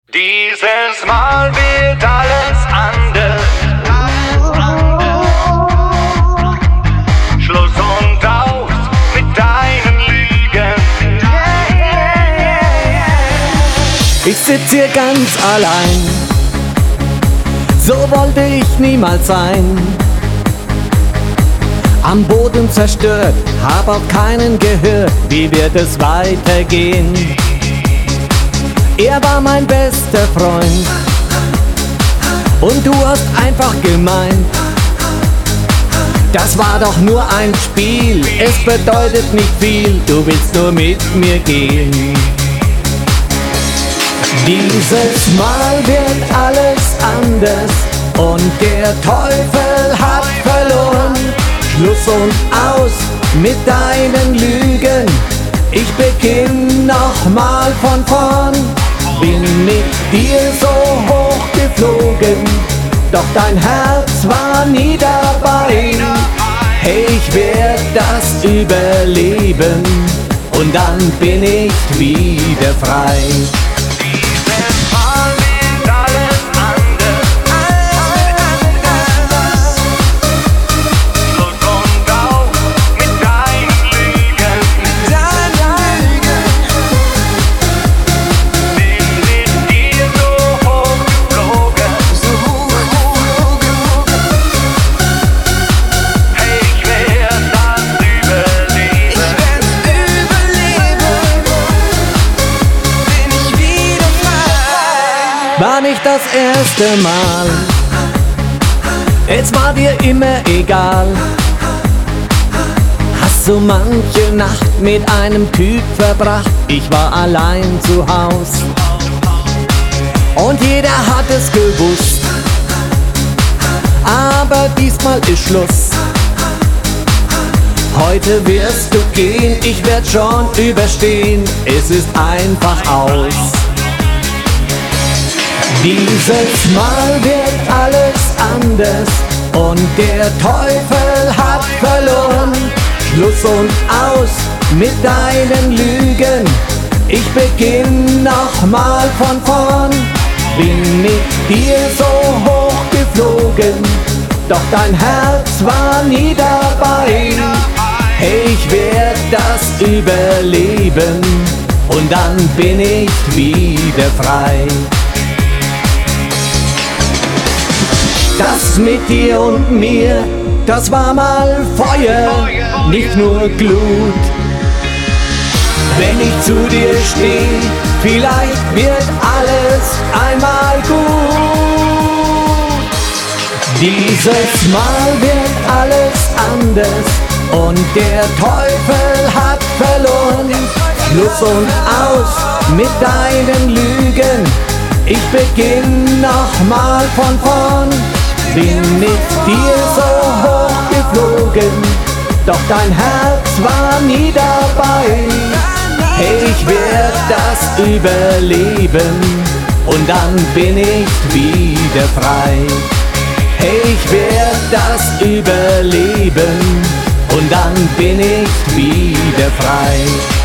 Dieses Mal wird alles anders. Schluss und aus mit deinen Lügen. Ich sitz hier ganz allein, so wollte ich niemals sein. Am Boden zerstört, hab auf keinen gehört, wie wird es weitergehen? Er war mein bester Freund und du hast einfach gemeint, das war doch nur ein Spiel, es bedeutet nicht viel, du willst nur mit mir gehen. Dieses Mal wird alles anders und der Teufel hat verloren. Schluss und aus mit deinen Lügen, ich beginn nochmal von vorn. Bin mit dir so hoch geflogen, doch dein Herz war nie dabei. Hey, ich werd das überleben und dann bin ich wieder frei. War nicht das erste Mal, es war dir immer egal. Hast so manche Nacht mit einem Typ verbracht, ich war allein zu Haus. Und jeder hat es gewusst, aber diesmal ist Schluss. Heute wirst du gehen, ich werd schon überstehen, es ist einfach aus. Dieses Mal wird alles anders und der Teufel hat verloren. Schluss und aus mit deinen Lügen, ich beginn nochmal von vorn. Bin mit dir so hoch geflogen, doch dein Herz war nie dabei. Hey, ich werd das überleben und dann bin ich wieder frei. Das mit dir und mir, das war mal Feuer, nicht nur Glut. Wenn ich zu dir steh, vielleicht wird alles einmal gut. Dieses Mal wird alles anders und der Teufel hat verloren. Schluss und aus mit deinen Lügen, ich beginn nochmal von vorn. Bin mit dir so hoch geflogen, doch dein Herz war nie dabei. Hey, ich werd das überleben und dann bin ich wieder frei. Hey, ich werd das überleben und dann bin ich wieder frei.